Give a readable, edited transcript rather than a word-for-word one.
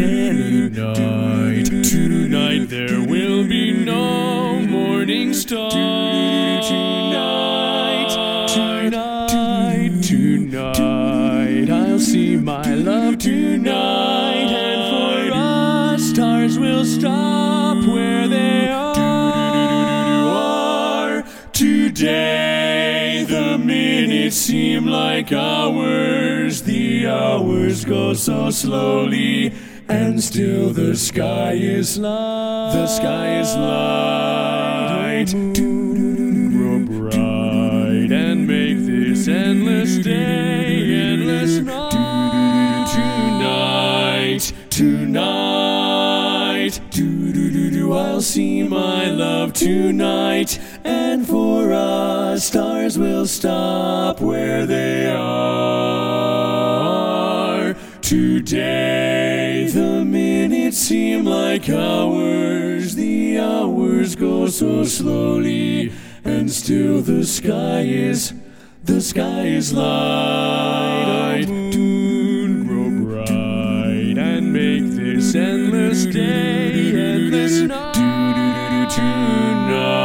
Tonight, tonight there will be no morning star. Tonight, I'll see my love tonight, and for us, stars will stop where they are. Today, the minutes seem like hours, the hours go so slowly, and still the sky is light. The sky is light. Grow bright and make this endless day endless night. Tonight, I'll see my love tonight, and for us, stars will stop where they are. Today, the minutes seem like hours, the hours go so slowly, and still the sky is light. Moon, grow bright and make this endless day endless night. Tonight.